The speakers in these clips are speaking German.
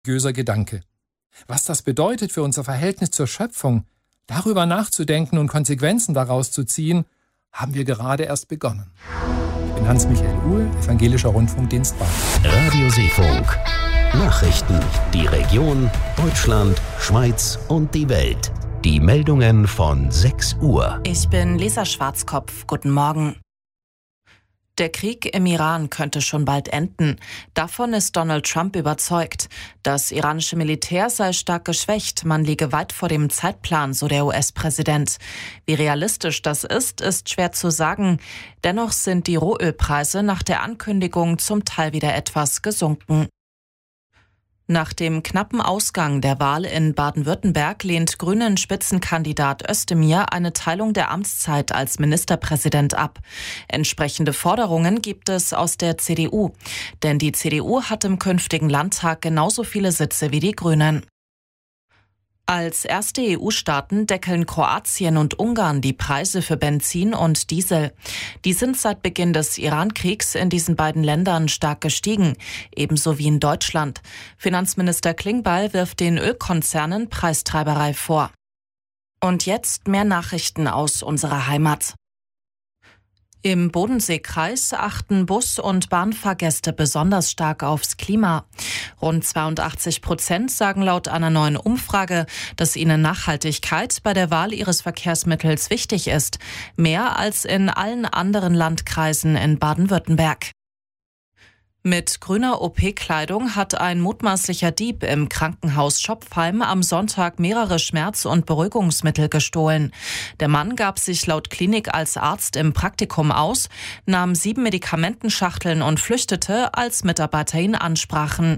religiöser Gedanke. Was das bedeutet für unser Verhältnis zur Schöpfung, darüber nachzudenken und Konsequenzen daraus zu ziehen, haben wir gerade erst begonnen. Ich bin Hans-Michael Uhl, Evangelischer Rundfunkdienst Baden. Radio Seefunk. Nachrichten, die Region, Deutschland, Schweiz und die Welt. Die Meldungen von 6 Uhr. Ich bin Lisa Schwarzkopf. Guten Morgen. Der Krieg im Iran könnte schon bald enden. Davon ist Donald Trump überzeugt. Das iranische Militär sei stark geschwächt. Man liege weit vor dem Zeitplan, so der US-Präsident. Wie realistisch das ist schwer zu sagen. Dennoch sind die Rohölpreise nach der Ankündigung zum Teil wieder etwas gesunken. Nach dem knappen Ausgang der Wahl in Baden-Württemberg lehnt Grünen-Spitzenkandidat Özdemir eine Teilung der Amtszeit als Ministerpräsident ab. Entsprechende Forderungen gibt es aus der CDU. Denn die CDU hat im künftigen Landtag genauso viele Sitze wie die Grünen. Als erste EU-Staaten deckeln Kroatien und Ungarn die Preise für Benzin und Diesel. Die sind seit Beginn des Iran-Kriegs in diesen beiden Ländern stark gestiegen, ebenso wie in Deutschland. Finanzminister Klingbeil wirft den Ölkonzernen Preistreiberei vor. Und jetzt mehr Nachrichten aus unserer Heimat. Im Bodenseekreis achten Bus- und Bahnfahrgäste besonders stark aufs Klima. Rund 82% sagen laut einer neuen Umfrage, dass ihnen Nachhaltigkeit bei der Wahl ihres Verkehrsmittels wichtig ist. Mehr als in allen anderen Landkreisen in Baden-Württemberg. Mit grüner OP-Kleidung hat ein mutmaßlicher Dieb im Krankenhaus Schopfheim am Sonntag mehrere Schmerz- und Beruhigungsmittel gestohlen. Der Mann gab sich laut Klinik als Arzt im Praktikum aus, nahm 7 Medikamentenschachteln und flüchtete, als Mitarbeiter ihn ansprachen.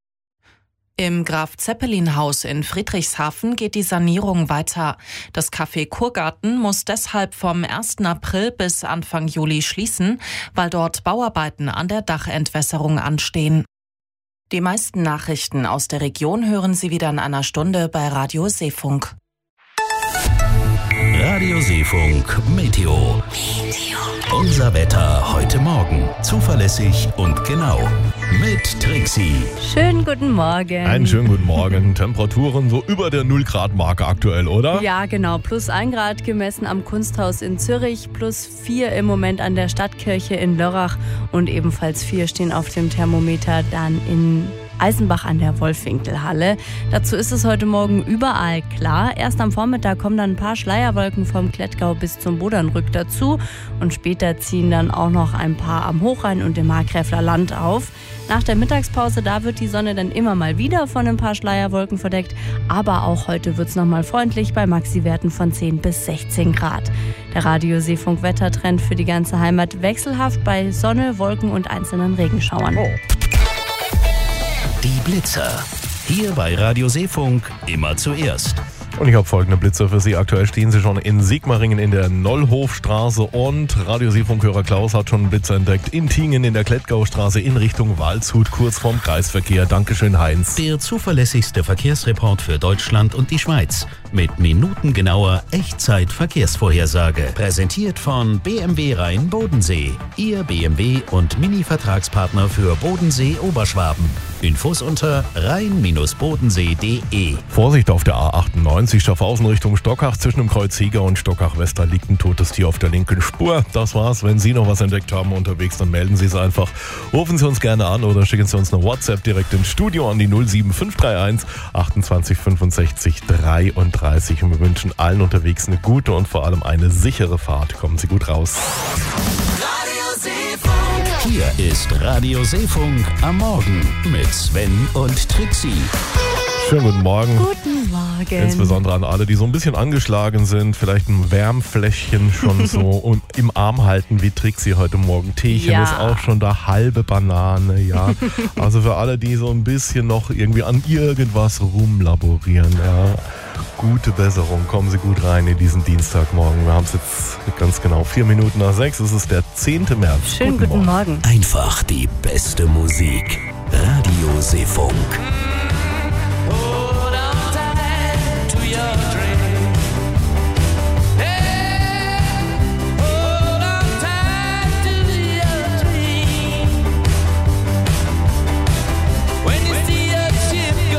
Im Graf-Zeppelin-Haus in Friedrichshafen geht die Sanierung weiter. Das Café Kurgarten muss deshalb vom 1. April bis Anfang Juli schließen, weil dort Bauarbeiten an der Dachentwässerung anstehen. Die meisten Nachrichten aus der Region hören Sie wieder in einer Stunde bei Radio Seefunk. Radio Seefunk Meteo. Unser Wetter heute Morgen. Zuverlässig und genau. Mit Trixie. Schönen guten Morgen. Einen schönen guten Morgen. Temperaturen so über der 0-Grad-Marke aktuell, oder? Ja, genau. +1 Grad gemessen am Kunsthaus in Zürich, +4 im Moment an der Stadtkirche in Lörrach und ebenfalls 4 stehen auf dem Thermometer dann in Eisenbach an der Wolfwinkelhalle. Dazu ist es heute Morgen überall klar. Erst am Vormittag kommen dann ein paar Schleierwolken vom Klettgau bis zum Bodernrück dazu und später ziehen dann auch noch ein paar am Hochrhein und im Markgräfler Land auf. Nach der Mittagspause, da wird die Sonne dann immer mal wieder von ein paar Schleierwolken verdeckt, aber auch heute wird es nochmal freundlich bei Maxi-Werten von 10 bis 16 Grad. Der Radio Seefunk Wettertrend für die ganze Heimat wechselhaft bei Sonne, Wolken und einzelnen Regenschauern. Die Blitzer. Hier bei Radio Seefunk immer zuerst. Und ich habe folgende Blitzer für Sie. Aktuell stehen Sie schon in Sigmaringen in der Nollhofstraße und Radio Seefunkhörer Klaus hat schon einen Blitzer entdeckt. In Tingen in der Klettgaustraße in Richtung Waldshut, kurz vorm Kreisverkehr. Dankeschön, Heinz. Der zuverlässigste Verkehrsreport für Deutschland und die Schweiz. Mit minutengenauer Echtzeit-Verkehrsvorhersage. Präsentiert von BMW Rhein-Bodensee. Ihr BMW- und Mini-Vertragspartner für Bodensee-Oberschwaben. Infos unter rhein-bodensee.de. Vorsicht auf der A98 Schaffhausen Richtung Stockach. Zwischen dem Kreuz Heger und Stockach-Wester liegt ein totes Tier auf der linken Spur. Das war's. Wenn Sie noch was entdeckt haben unterwegs, dann melden Sie es einfach. Rufen Sie uns gerne an oder schicken Sie uns eine WhatsApp direkt ins Studio an die 07531 28 65 33. Und wir wünschen allen unterwegs eine gute und vor allem eine sichere Fahrt. Kommen Sie gut raus. Hier ist Radio Seefunk am Morgen mit Sven und Trixie. Schönen guten Morgen. Guten Morgen. Insbesondere an alle, die so ein bisschen angeschlagen sind, vielleicht ein Wärmfläschchen schon so im Arm halten wie Trixie heute Morgen. Teechen ist auch schon da, halbe Banane, ja. Also für alle, die so ein bisschen noch irgendwie an irgendwas rumlaborieren, ja. Gute Besserung, kommen Sie gut rein in diesen Dienstagmorgen. Wir haben es jetzt ganz genau 4 Minuten nach 6, es ist der 10. März. Schönen guten Morgen. Einfach die beste Musik. Radio Seefunk. When you see a ship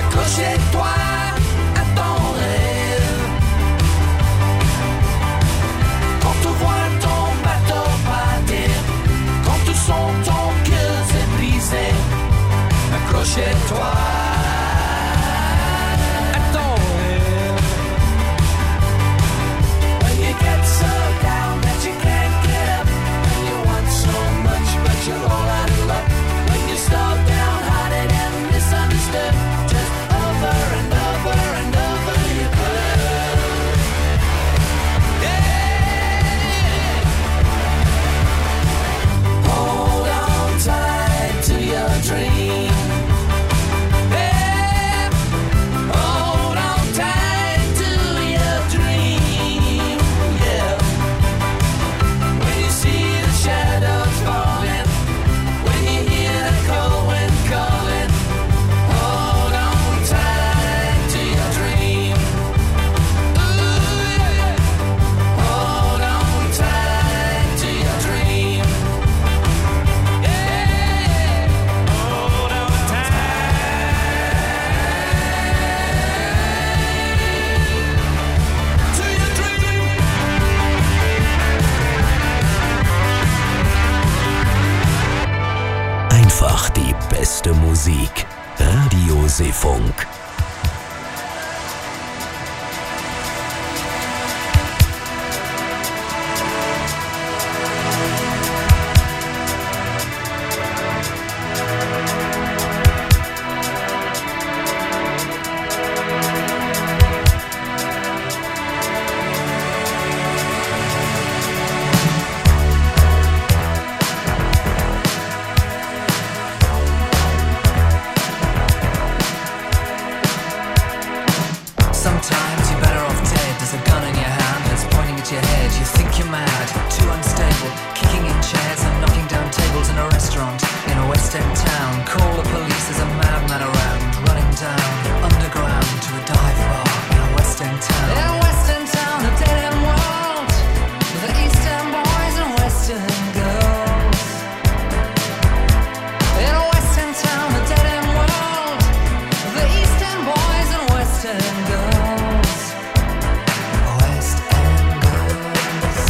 Accrochez-toi à ton rêve. Quand tu vois ton bateau partir, quand tu sens ton cœur se briser, accrochez-toi à ton rêve. When you get so down that you can't get up, and you want so much but you're all out of luck, when you slow down hearted and misunderstood, just over and over and over you could. Yeah. Hold on tight to your dream. Yeah. Hold on tight to your dream. Yeah. When you see the shadows falling, when you hear the cold wind calling, hold on tight to your dream. Ooh, yeah. Hold on tight to your dream. Yeah. Hold on tight to your dream. Einfach die beste Musik. Radio Seefunk. Sometimes you're better off dead. There's a gun in your hand that's pointing at your head. You think you're mad, too unstable, kicking in chairs and knocking down tables in a restaurant in a West End town. Call the police, there's a madman around, running down underground to a dive bar in a West End town. In a West End town, a dead end world, with the East End boys and West End girls. In a West End town, a dead end world, with the East End boys and West End girls. West End girls.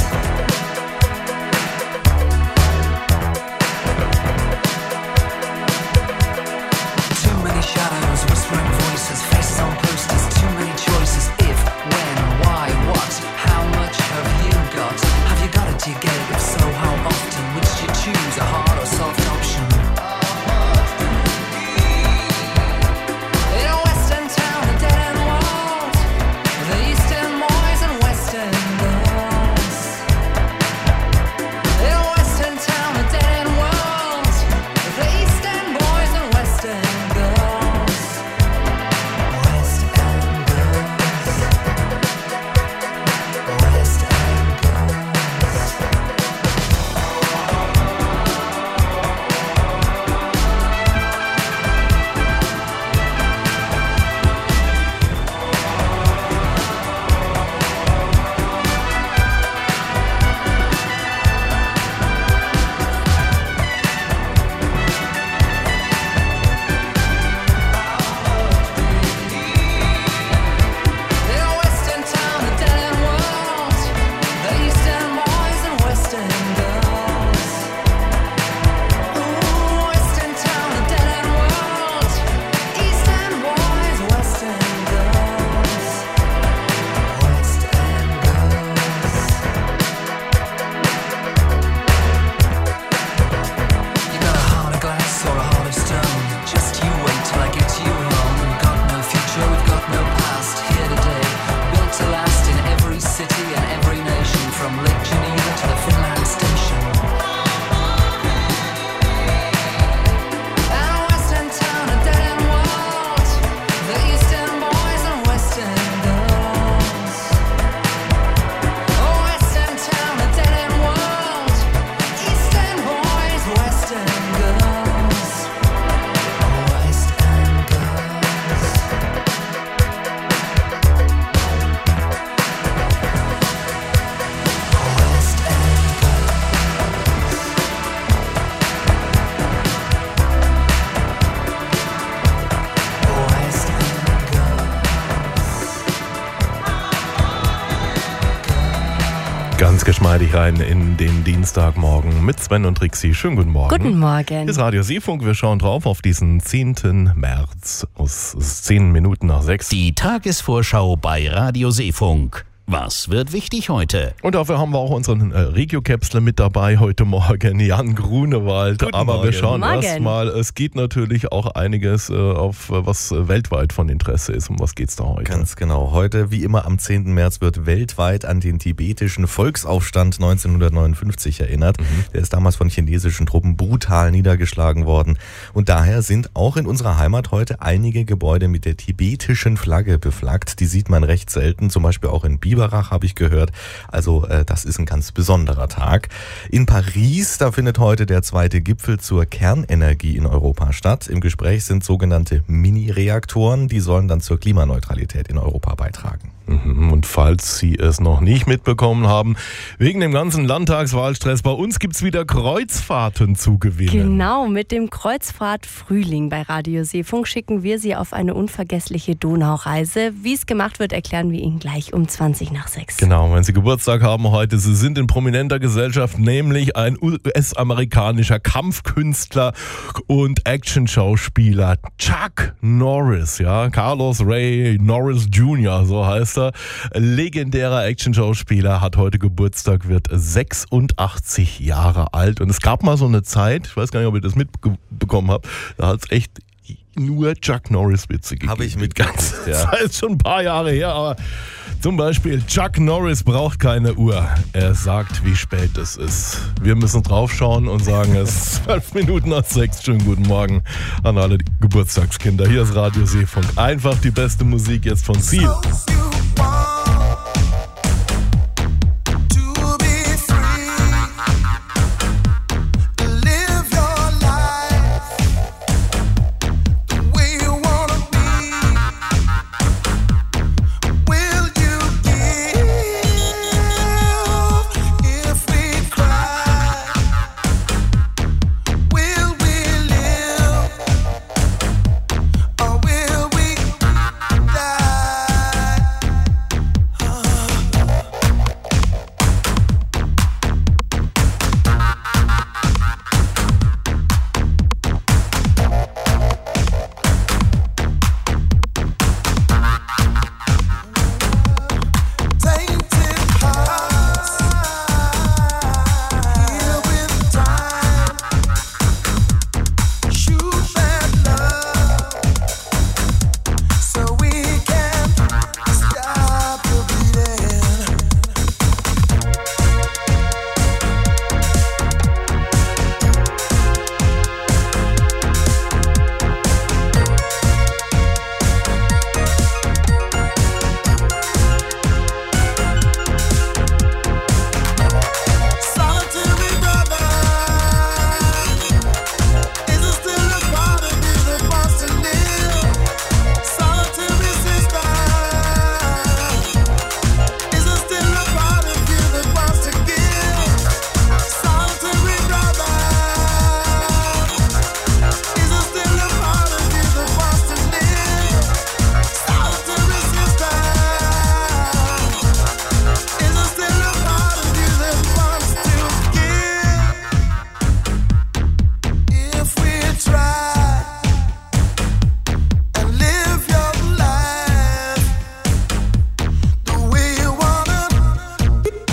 Ganz geschmeidig rein in den Dienstagmorgen mit Sven und Trixie. Schönen guten Morgen. Guten Morgen. Das ist Radio Seefunk. Wir schauen drauf auf diesen 10. März. Es ist 10 Minuten nach 6. Die Tagesvorschau bei Radio Seefunk. Was wird wichtig heute? Und dafür haben wir auch unseren Regio-Käpsler mit dabei heute Morgen, Jan Grunewald. Guten Aber Morgen. wir schauen erstmal, es geht natürlich auch einiges auf was weltweit von Interesse ist. Um was geht's da heute? Ganz genau. Heute, wie immer am 10. März, wird weltweit an den tibetischen Volksaufstand 1959 erinnert. Der ist damals von chinesischen Truppen brutal niedergeschlagen worden. Und daher sind auch in unserer Heimat heute einige Gebäude mit der tibetischen Flagge beflaggt. Die sieht man recht selten, zum Beispiel auch in Biberach, habe ich gehört. Also das ist ein ganz besonderer Tag. In Paris, da findet heute der 2. Gipfel zur Kernenergie in Europa statt. Im Gespräch sind sogenannte Mini-Reaktoren, die sollen dann zur Klimaneutralität in Europa beitragen. Und falls Sie es noch nicht mitbekommen haben, wegen dem ganzen Landtagswahlstress, bei uns gibt es wieder Kreuzfahrten zu gewinnen. Genau, mit dem Kreuzfahrt-Frühling bei Radio Seefunk schicken wir Sie auf eine unvergessliche Donaureise. Wie es gemacht wird, erklären wir Ihnen gleich um 20 nach 6. Genau, wenn Sie Geburtstag haben heute, Sie sind in prominenter Gesellschaft, nämlich ein US-amerikanischer Kampfkünstler und Action-Schauspieler Chuck Norris, ja, Carlos Ray Norris Jr., so heißt er. Legendärer Action-Schauspieler, hat heute Geburtstag, wird 86 Jahre alt. Und es gab mal so eine Zeit, ich weiß gar nicht, ob ihr das mitbekommen habt, da hat es echt nur Chuck Norris-Witze gegeben. Habe ich mitgekriegt, ja. Das ist schon ein paar Jahre her, aber zum Beispiel Chuck Norris braucht keine Uhr. Er sagt, wie spät es ist. Wir müssen draufschauen und sagen, es ist 12 Minuten nach 6. Schönen guten Morgen an alle Geburtstagskinder. Hier ist Radio Seefunk. Einfach die beste Musik jetzt von Ziel.